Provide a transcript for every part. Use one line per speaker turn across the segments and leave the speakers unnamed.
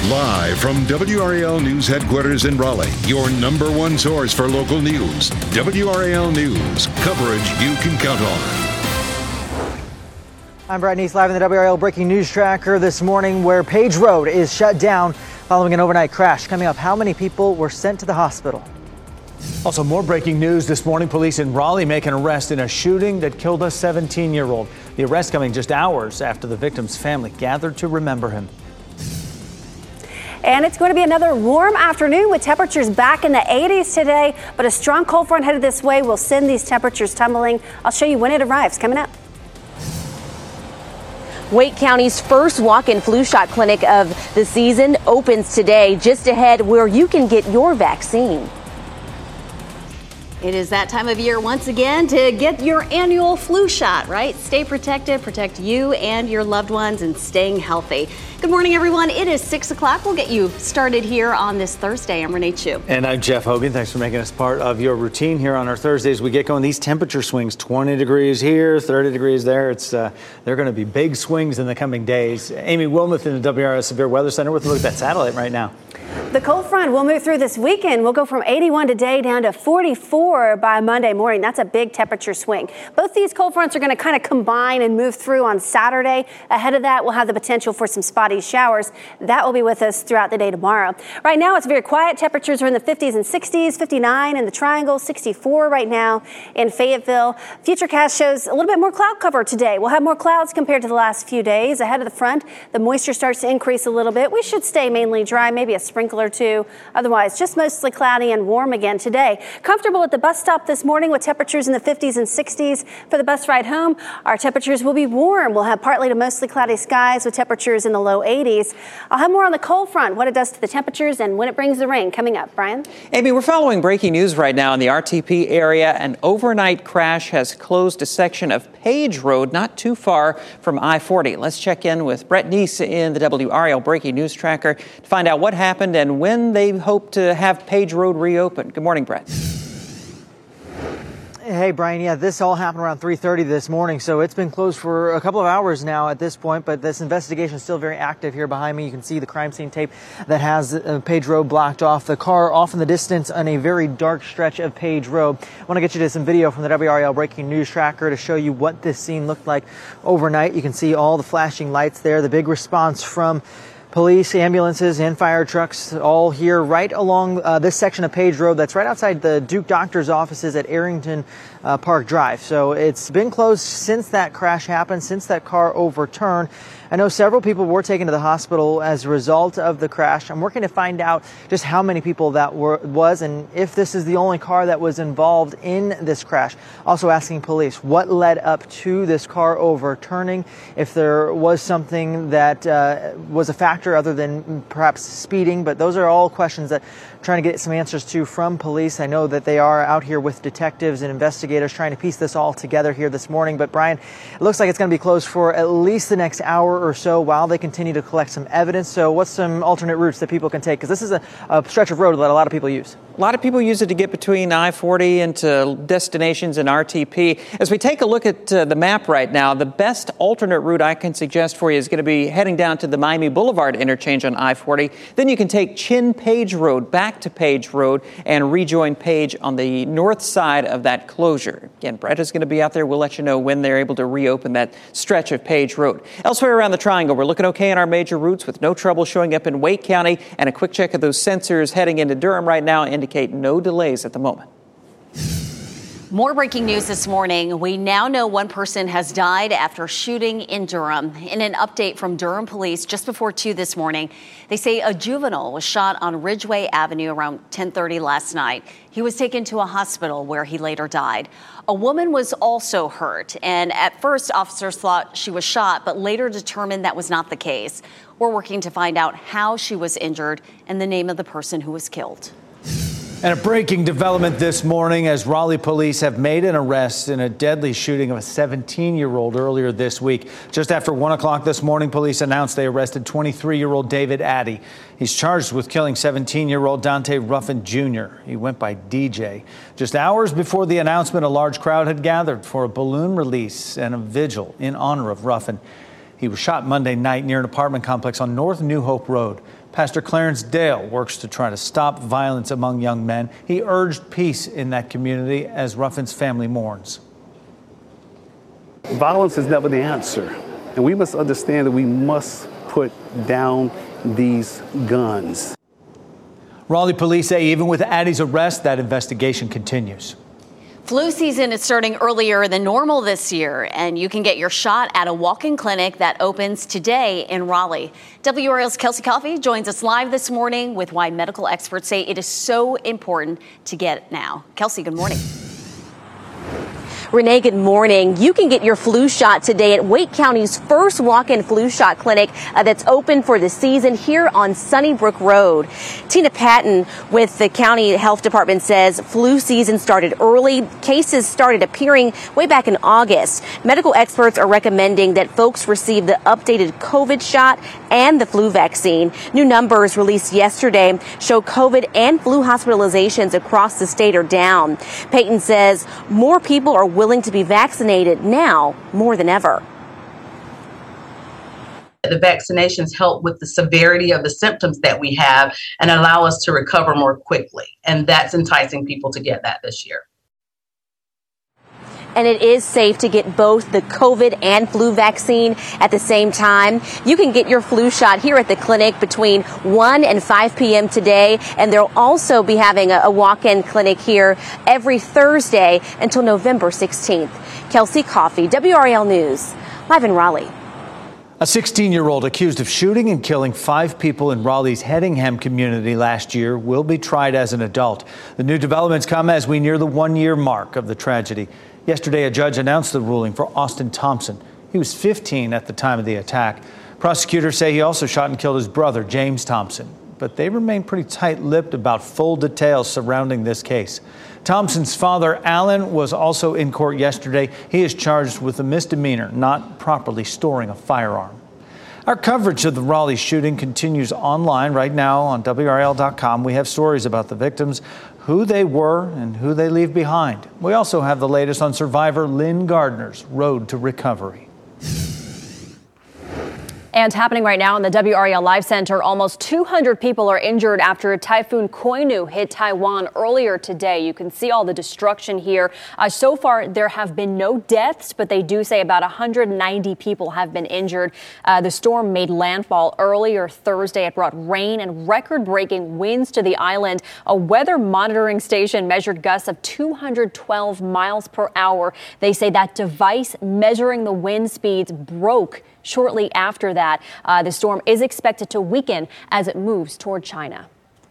Live from WRAL News headquarters in Raleigh, your number one source for local news. WRAL News, coverage you can count on.
I'm Brad Neese, live in the WRAL Breaking News Tracker this morning, where Page Road is shut down following an overnight crash. Coming up, how many people were sent to the hospital?
Also, more breaking news this morning. Police in Raleigh make an arrest in a shooting that killed a 17-year-old. The arrest coming just hours after the victim's family gathered to remember him.
And it's going to be another warm afternoon with temperatures back in the 80s today. But a strong cold front headed this way will send these temperatures tumbling. I'll show you when it arrives coming up.
Wake County's first walk-in flu shot clinic of the season opens today, just ahead where you can get your vaccine.
It is that time of year once again to get your annual flu shot, right? Stay protected, protect you and your loved ones, and staying healthy. Good morning, everyone. It is 6 o'clock. We'll get you started here on this Thursday. I'm Renee Chu.
And I'm Jeff Hogan. Thanks for making us part of your routine here on our Thursdays. We get going. These temperature swings, 20 degrees here, 30 degrees there. They're going to be big swings in the coming days. Amy Wilmoth in the WRS Severe Weather Center with a look at that satellite right now.
The cold front will move through this weekend. We'll go from 81 today down to 44 by Monday morning. That's a big temperature swing. Both these cold fronts are going to kind of combine and move through on Saturday. Ahead of that, we'll have the potential for some spotty showers. That will be with us throughout the day tomorrow. Right now, it's very quiet. Temperatures are in the 50s and 60s, 59 in the Triangle, 64 right now in Fayetteville. Futurecast shows a little bit more cloud cover today. We'll have more clouds compared to the last few days. Ahead of the front, the moisture starts to increase a little bit. We should stay mainly dry, maybe a sprinkle or two. Otherwise, just mostly cloudy and warm again today. Comfortable at the bus stop this morning with temperatures in the 50s and 60s. For the bus ride home, our temperatures will be warm. We'll have partly to mostly cloudy skies with temperatures in the low 80s. I'll have more on the cold front, what it does to the temperatures and when it brings the rain coming up. Brian?
Amy, we're following breaking news right now in the RTP area. An overnight crash has closed a section of Page Road not too far from I-40. Let's check in with Brett Neese in the WRAL Breaking News Tracker to find out what happened and when they hope to have Page Road reopened. Good morning, Brett.
Hey, Brian. Yeah, this all happened around 3:30 this morning, so it's been closed for a couple of hours now at this point, but this investigation is still very active here behind me. You can see the crime scene tape that has Page Road blocked off. The car off in the distance on a very dark stretch of Page Road. I want to get you to some video from the WRAL Breaking News Tracker to show you what this scene looked like overnight. You can see all the flashing lights there, the big response from police, ambulances, and fire trucks all here right along this section of Page Road that's right outside the Duke Doctor's offices at Arrington Park Drive. So it's been closed since that crash happened, since that car overturned. I know several people were taken to the hospital as a result of the crash. I'm working to find out just how many people that was and if this is the only car that was involved in this crash. Also asking police what led up to this car overturning, if there was something that was a factor other than perhaps speeding. But those are all questions that I'm trying to get some answers to from police. I know that they are out here with detectives and investigators trying to piece this all together here this morning. But Brian, it looks like it's going to be closed for at least the next hour or so while they continue to collect some evidence. So what's some alternate routes that people can take? Because this is a stretch of road that a lot of people use.
A lot of people use it to get between I-40 into destinations in RTP. As we take a look at the map right now, the best alternate route I can suggest for you is going to be heading down to the Miami Boulevard interchange on I-40. Then you can take Chin Page Road back to Page Road and rejoin Page on the north side of that closure. Again, Brett is going to be out there. We'll let you know when they're able to reopen that stretch of Page Road. Elsewhere around the Triangle, we're looking okay on our major routes with no trouble showing up in Wake County, and a quick check of those sensors heading into Durham right now indicate no delays at the moment.
More breaking news this morning. We now know one person has died after shooting in Durham. In an update from Durham police just before 2 this morning, they say a juvenile was shot on Ridgeway Avenue around 10:30 last night. He was taken to a hospital where he later died. A woman was also hurt, and at first officers thought she was shot, but later determined that was not the case. We're working to find out how she was injured and the name of the person who was killed.
And a breaking development this morning as Raleigh police have made an arrest in a deadly shooting of a 17-year-old earlier this week. Just after 1 o'clock this morning, police announced they arrested 23-year-old David Addy. He's charged with killing 17-year-old Dante Ruffin Jr. He went by DJ. Just hours before the announcement, a large crowd had gathered for a balloon release and a vigil in honor of Ruffin. He was shot Monday night near an apartment complex on North New Hope Road. Pastor Clarence Dale works to try to stop violence among young men. He urged peace in that community as Ruffin's family mourns.
Violence is never the answer, and we must understand that we must put down these guns.
Raleigh police say even with Addie's arrest, that investigation continues.
Flu season is starting earlier than normal this year, and you can get your shot at a walk-in clinic that opens today in Raleigh. WRAL's Kelsey Coffey joins us live this morning with why medical experts say it is so important to get it now. Kelsey, good morning.
Renee, good morning. You can get your flu shot today at Wake County's first walk-in flu shot clinic that's open for the season here on Sunnybrook Road. Tina Patton with the county health department says flu season started early. Cases started appearing way back in August. Medical experts are recommending that folks receive the updated COVID shot and the flu vaccine. New numbers released yesterday show COVID and flu hospitalizations across the state are down. Payton says more people are willing to be vaccinated now more than ever.
The vaccinations help with the severity of the symptoms that we have and allow us to recover more quickly. And that's enticing people to get that this year.
And it is safe to get both the COVID and flu vaccine at the same time. You can get your flu shot here at the clinic between 1 and 5 p.m. today. And they'll also be having a walk-in clinic here every Thursday until November 16th. Kelsey Coffey, WRAL News, live in Raleigh.
A 16-year-old accused of shooting and killing 5 people in Raleigh's Hedingham community last year will be tried as an adult. The new developments come as we near the 1-year mark of the tragedy. Yesterday, a judge announced the ruling for Austin Thompson. He was 15 at the time of the attack. Prosecutors say he also shot and killed his brother, James Thompson. But they remain pretty tight-lipped about full details surrounding this case. Thompson's father, Alan, was also in court yesterday. He is charged with a misdemeanor, not properly storing a firearm. Our coverage of the Raleigh shooting continues online right now on WRAL.com. We have stories about the victims, who they were, and who they leave behind. We also have the latest on survivor Lynn Gardner's road to recovery.
And happening right now in the WRAL Live Center, almost 200 people are injured after Typhoon Koinu hit Taiwan earlier today. You can see all the destruction here. So far, there have been no deaths, but they do say about 190 people have been injured. The storm made landfall earlier Thursday. It brought rain and record-breaking winds to the island. A weather monitoring station measured gusts of 212 miles per hour. They say that device measuring the wind speeds broke shortly after that. The storm is expected to weaken as it moves toward China.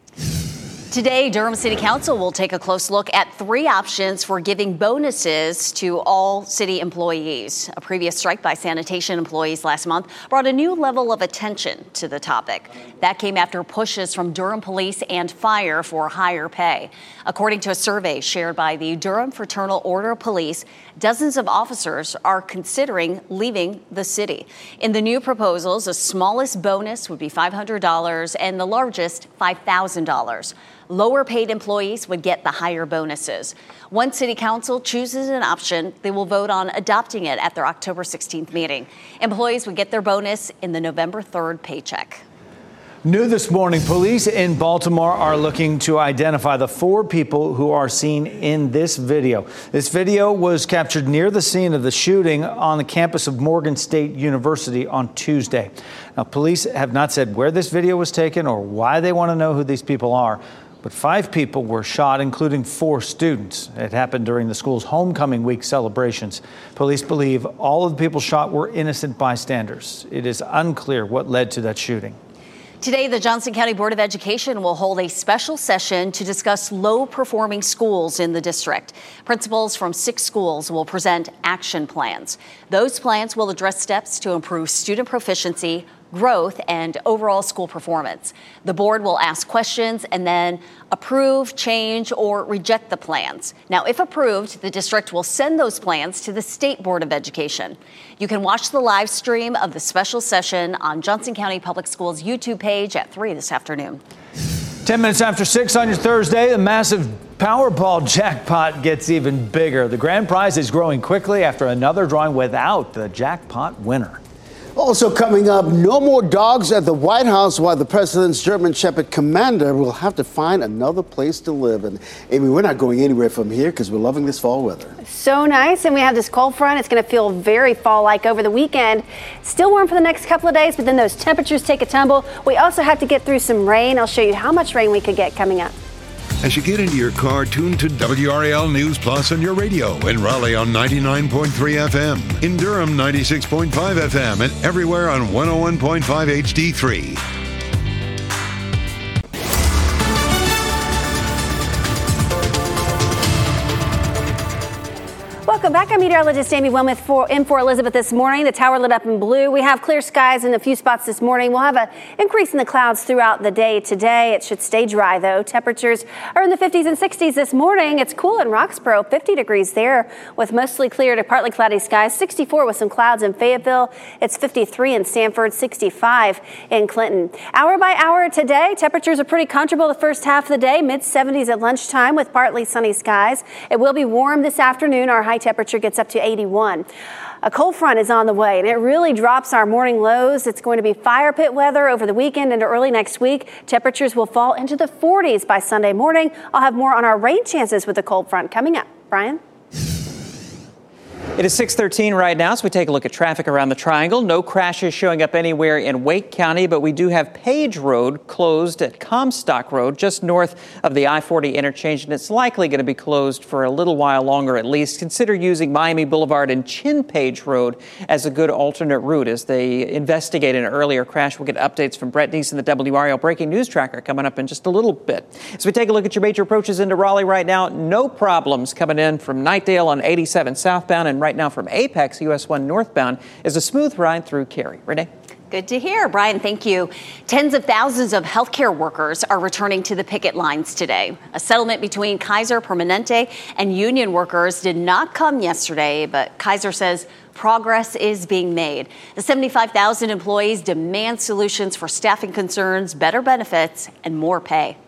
Today, Durham City Council will take a close look at 3 options for giving bonuses to all city employees. A previous strike by sanitation employees last month brought a new level of attention to the topic. That came after pushes from Durham Police and Fire for higher pay. According to a survey shared by the Durham Fraternal Order of Police, dozens of officers are considering leaving the city. In the new proposals, the smallest bonus would be $500 and the largest $5,000. Lower paid employees would get the higher bonuses. Once City Council chooses an option, they will vote on adopting it at their October 16th meeting. Employees would get their bonus in the November 3rd paycheck.
New this morning, police in Baltimore are looking to identify the 4 people who are seen in this video. This video was captured near the scene of the shooting on the campus of Morgan State University on Tuesday. Now, police have not said where this video was taken or why they want to know who these people are. But 5 people were shot, including 4 students. It happened during the school's homecoming week celebrations. Police believe all of the people shot were innocent bystanders. It is unclear what led to that shooting.
Today, the Johnson County Board of Education will hold a special session to discuss low-performing schools in the district. Principals from 6 schools will present action plans. Those plans will address steps to improve student proficiency, growth, and overall school performance. The board will ask questions and then approve, change, or reject the plans. Now, if approved, the district will send those plans to the State Board of Education. You can watch the live stream of the special session on Johnson County Public Schools' YouTube page at 3 this afternoon.
10 minutes after 6 on your Thursday, the massive Powerball jackpot gets even bigger. The grand prize is growing quickly after another drawing without the jackpot winner.
Also coming up, no more dogs at the White House while the president's German Shepherd commander will have to find another place to live. And Amy, we're not going anywhere from here because we're loving this fall weather.
So nice. And we have this cold front. It's going to feel very fall-like over the weekend. Still warm for the next couple of days, but then those temperatures take a tumble. We also have to get through some rain. I'll show you how much rain we could get coming up.
As you get into your car, tune to WRAL News Plus on your radio. In Raleigh on 99.3 FM. In Durham, 96.5 FM. And everywhere on 101.5 HD3.
Welcome back. I'm meteorologist Amy Wilmoth in for Elizabeth this morning. The tower lit up in blue. We have clear skies in a few spots this morning. We'll have an increase in the clouds throughout the day today. It should stay dry, though. Temperatures are in the 50s and 60s this morning. It's cool in Roxborough, 50 degrees there with mostly clear to partly cloudy skies. 64 with some clouds in Fayetteville. It's 53 in Sanford, 65 in Clinton. Hour by hour today, temperatures are pretty comfortable the first half of the day. Mid-70s at lunchtime with partly sunny skies. It will be warm this afternoon. Our high temperature gets up to 81. A cold front is on the way, and it really drops our morning lows. It's going to be fire pit weather over the weekend into early next week. Temperatures will fall into the 40s by Sunday morning. I'll have more on our rain chances with the cold front coming up. Brian?
It is 6:13 right now, so we take a look at traffic around the Triangle. No crashes showing up anywhere in Wake County, but we do have Page Road closed at Comstock Road, just north of the I-40 interchange, and it's likely going to be closed for a little while longer at least. Consider using Miami Boulevard and Chin Page Road as a good alternate route as they investigate an earlier crash. We'll get updates from Brett Neese and the WRAL Breaking News Tracker coming up in just a little bit. As we take a look at your major approaches into Raleigh right now, no problems coming in from Knightdale on 87 southbound, and right now from Apex, US 1 northbound, is a smooth ride through Cary. Renee?
Good to hear. Brian, thank you. Tens of thousands of healthcare workers are returning to the picket lines today. A settlement between Kaiser Permanente and union workers did not come yesterday, but Kaiser says progress is being made. The 75,000 employees demand solutions for staffing concerns, better benefits, and more pay.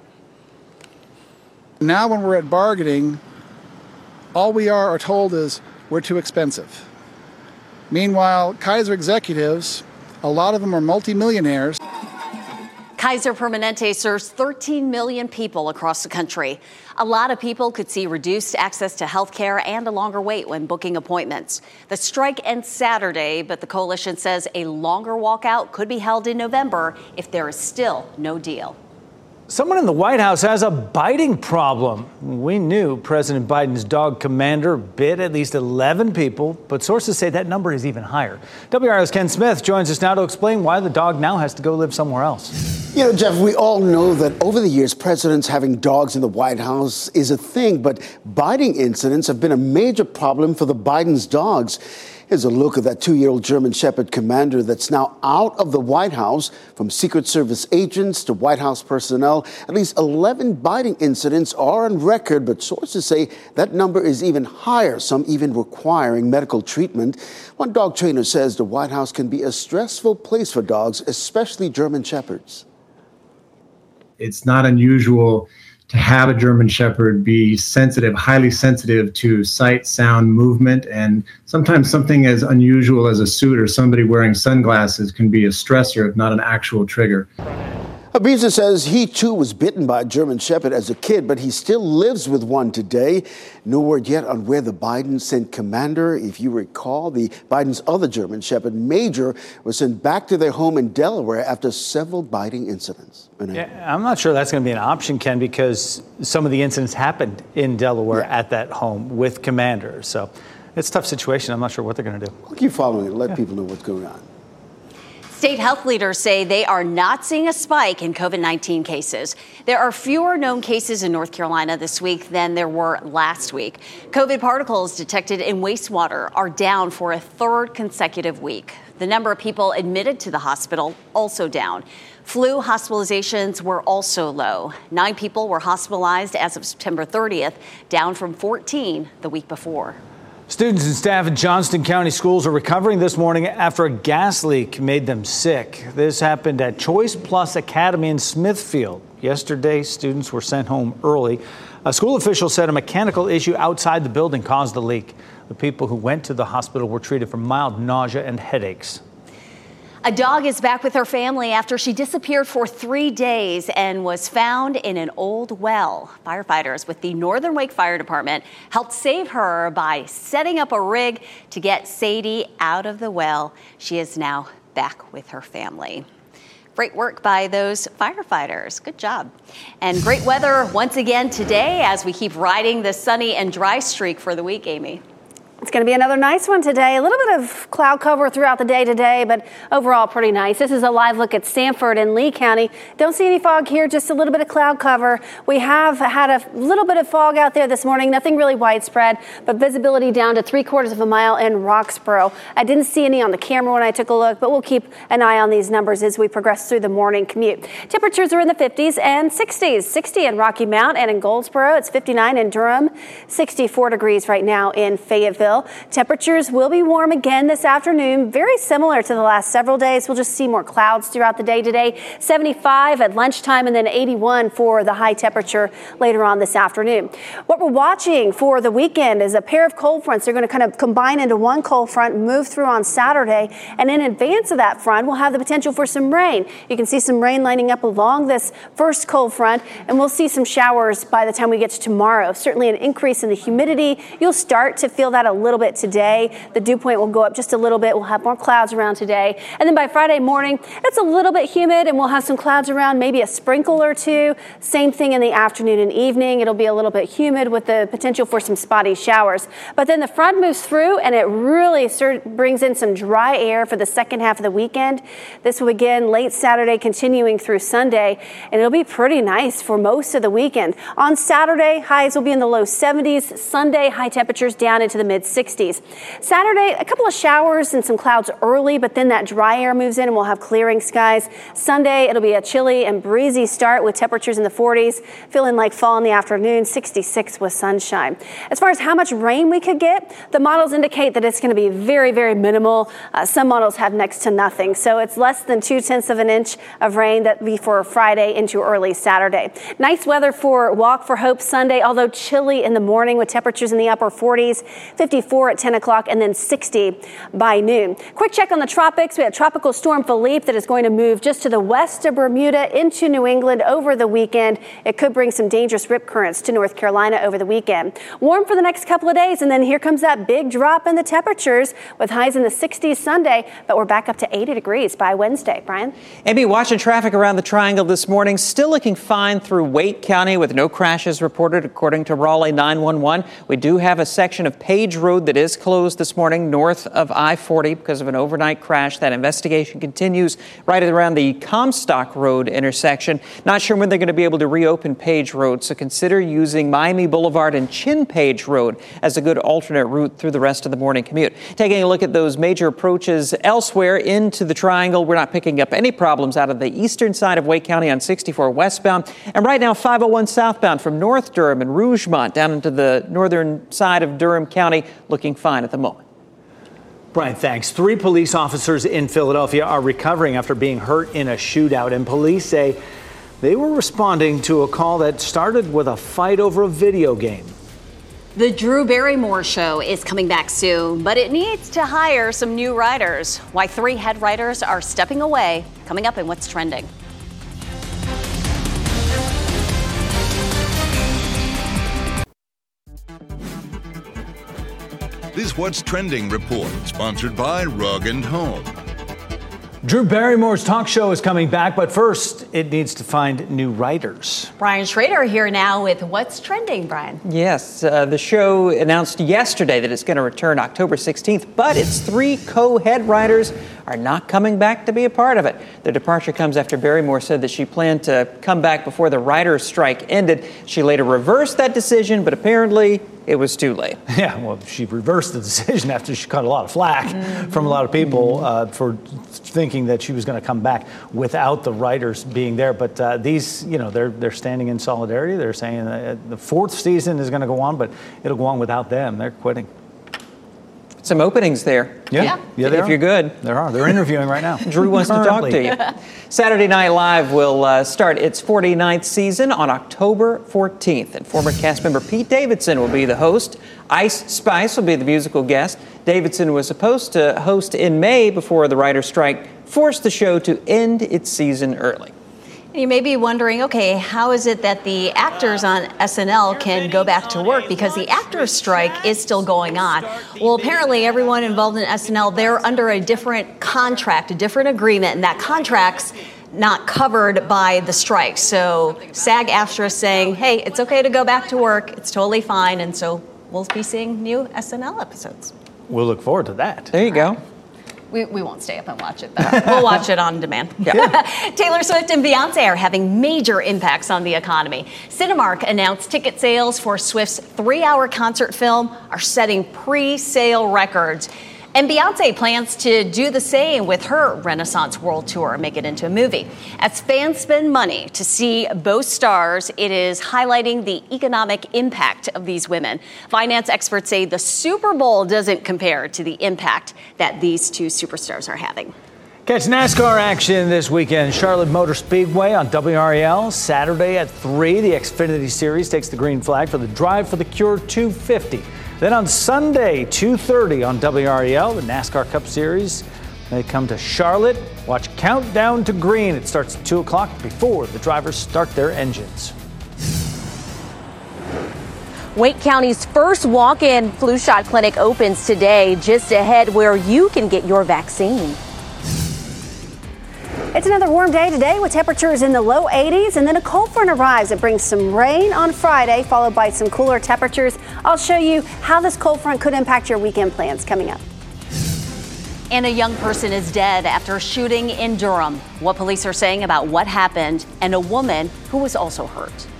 Now when we're at bargaining, all we are told is we're too expensive. Meanwhile, Kaiser executives, a lot of them are multimillionaires.
Kaiser Permanente serves 13 million people across the country. A lot of people could see reduced access to health care and a longer wait when booking appointments. The strike ends Saturday, but the coalition says a longer walkout could be held in November if there is still no deal.
Someone in the White House has a biting problem. We knew President Biden's dog Commander bit at least 11 people, but sources say that number is even higher. WRAL's Ken Smith joins us now to explain why the dog now has to go live somewhere else.
You know, Jeff, we all know that over the years, presidents having dogs in the White House is a thing, but biting incidents have been a major problem for the Biden's dogs. Here's a look at that 2-year-old German Shepherd commander that's now out of the White House. From Secret Service agents to White House personnel, at least 11 biting incidents are on record, but sources say that number is even higher, some even requiring medical treatment. One dog trainer says the White House can be a stressful place for dogs, especially German Shepherds.
It's not unusual to have a German Shepherd be sensitive, highly sensitive to sight, sound, movement, and sometimes something as unusual as a suit or somebody wearing sunglasses can be a stressor, if not an actual trigger.
Abiza says he too was bitten by a German Shepherd as a kid, but he still lives with one today. No word yet on where the Biden sent Commander. If you recall, the Biden's other German Shepherd, Major, was sent back to their home in Delaware after several biting incidents.
Yeah, I'm not sure that's going to be an option, Ken, because some of the incidents happened in Delaware at that home with Commander. So it's a tough situation. I'm not sure what they're going to do.
We'll keep following it. Let people know what's going on.
State health leaders say they are not seeing a spike in COVID-19 cases. There are fewer known cases in North Carolina this week than there were last week. COVID particles detected in wastewater are down for a third consecutive week. The number of people admitted to the hospital also down. Flu hospitalizations were also low. 9 people were hospitalized as of September 30th, down from 14 the week before.
Students and staff in Johnston County schools are recovering this morning after a gas leak made them sick. This happened at Choice Plus Academy in Smithfield. Yesterday, students were sent home early. A school official said a mechanical issue outside the building caused the leak. The people who went to the hospital were treated for mild nausea and headaches.
A dog is back with her family after she disappeared for 3 days and was found in an old well. Firefighters with the Northern Wake Fire Department helped save her by setting up a rig to get Sadie out of the well. She is now back with her family. Great work by those firefighters. Good job. And great weather once again today as we keep riding the sunny and dry streak for the week, Amy.
It's going to be another nice one today. A little bit of cloud cover throughout the day today, but overall pretty nice. This is a live look at Sanford and Lee County. Don't see any fog here, just a little bit of cloud cover. We have had a little bit of fog out there this morning, nothing really widespread, but visibility down to 3/4 of a mile in Roxborough. I didn't see any on the camera when I took a look, but we'll keep an eye on these numbers as we progress through the morning commute. Temperatures are in the 50s and 60s. 60 in Rocky Mount and in Goldsboro. It's 59 in Durham, 64 degrees right now in Fayetteville. Temperatures will be warm again this afternoon, very similar to the last several days. We'll just see more clouds throughout the day today. 75 at lunchtime and then 81 for the high temperature later on this afternoon. What we're watching for the weekend is a pair of cold fronts. They're going to kind of combine into one cold front, move through on Saturday, and in advance of that front, we'll have the potential for some rain. You can see some rain lining up along this first cold front, and we'll see some showers by the time we get to tomorrow. Certainly an increase in the humidity. You'll start to feel that a little bit today. The dew point will go up just a little bit. We'll have more clouds around today. And then by Friday morning, it's a little bit humid and we'll have some clouds around, maybe a sprinkle or two. Same thing in the afternoon and evening. It'll be a little bit humid with the potential for some spotty showers. But then the front moves through and it really brings in some dry air for the second half of the weekend. This will begin late Saturday, continuing through Sunday, and it'll be pretty nice for most of the weekend. On Saturday, highs will be in the low 70s. Sunday, high temperatures down into the mid-60s. Saturday, a couple of showers and some clouds early, but then that dry air moves in and we'll have clearing skies. Sunday, it'll be a chilly and breezy start with temperatures in the 40s, feeling like fall in the afternoon, 66 with sunshine. As far as how much rain we could get, the models indicate that it's going to be very, very minimal. Some models have next to nothing, so it's less than 0.2 of an inch of rain. That'll be for Friday into early Saturday. Nice weather for Walk for Hope Sunday, although chilly in the morning with temperatures in the upper 40s, 54 at 10 o'clock and then 60 by noon. Quick check on the tropics. We have Tropical Storm Philippe that is going to move just to the west of Bermuda into New England over the weekend. It could bring some dangerous rip currents to North Carolina over the weekend. Warm for the next couple of days, and then here comes that big drop in the temperatures with highs in the 60s Sunday, but we're back up to 80 degrees by Wednesday. Brian?
Amy, watching traffic around the Triangle this morning, still looking fine through Wake County with no crashes reported according to Raleigh 911. We do have a section of Page Road that is closed this morning north of I-40 because of an overnight crash. That investigation continues right around the Comstock Road intersection. Not sure when they're going to be able to reopen Page Road, so consider using Miami Boulevard and Chin Page Road as a good alternate route through the rest of the morning commute. Taking a look at those major approaches elsewhere into the Triangle, we're not picking up any problems out of the eastern side of Wake County on 64 westbound. And right now, 501 southbound from North Durham and Rougemont down into the northern side of Durham County, looking fine at the moment.
Brian, thanks. 3 police officers in Philadelphia are recovering after being hurt in a shootout, and police say they were responding to a call that started with a fight over a video game.
The Drew Barrymore Show is coming back soon, but it needs to hire some new writers. Why 3 head writers are stepping away, coming up in What's Trending.
This What's Trending report, sponsored by Rug & Home.
Drew Barrymore's talk show is coming back, but first it needs to find new writers.
Brian Schrader here now with What's Trending, Brian.
Yes, the show announced yesterday that it's going to return October 16th, but its 3 co-head writers are not coming back to be a part of it. The departure comes after Barrymore said that she planned to come back before the writers' strike ended. She later reversed that decision, but apparently it was too late. Yeah,
well, she reversed the decision after she caught a lot of flack from a lot of people for thinking that she was going to come back without the writers being there. But these, they're standing in solidarity. They're saying the 4th season is going to go on, but it'll go on without them. They're quitting.
Some openings there.
Yeah,
if you're good.
There are. They're interviewing right now.
Drew wants to talk to you. Saturday Night Live will start its 49th season on October 14th. And former cast member Pete Davidson will be the host. Ice Spice will be the musical guest. Davidson was supposed to host in May before the writer's strike forced the show to end its season early.
You may be wondering, okay, how is it that the actors on SNL can go back to work? Because the actors' strike is still going on. Well, apparently everyone involved in SNL, they're under a different contract, a different agreement, and that contract's not covered by the strike. So SAG-AFTRA is saying, hey, it's okay to go back to work. It's totally fine. And so we'll be seeing new SNL episodes.
We'll look forward to that.
There you go.
We won't stay up and watch it, though. We'll watch it on demand. Yeah. Taylor Swift and Beyonce are having major impacts on the economy. Cinemark announced ticket sales for Swift's 3-hour concert film are setting pre-sale records. And Beyonce plans to do the same with her Renaissance World Tour, make it into a movie. As fans spend money to see both stars, it is highlighting the economic impact of these women. Finance experts say the Super Bowl doesn't compare to the impact that these two superstars are having.
Catch NASCAR action this weekend. Charlotte Motor Speedway on WRAL. Saturday at 3, the Xfinity Series takes the green flag for the Drive for the Cure 250. Then on Sunday, 2:30 on WRAL, the NASCAR Cup Series. They come to Charlotte. Watch Countdown to Green. It starts at 2 o'clock before the drivers start their engines.
Wake County's first walk-in flu shot clinic opens today, just ahead where you can get your vaccine.
It's another warm day today with temperatures in the low 80s, and then a cold front arrives. It brings some rain on Friday, followed by some cooler temperatures. I'll show you how this cold front could impact your weekend plans coming up.
And a young person is dead after a shooting in Durham. What police are saying about what happened, and a woman who was also hurt.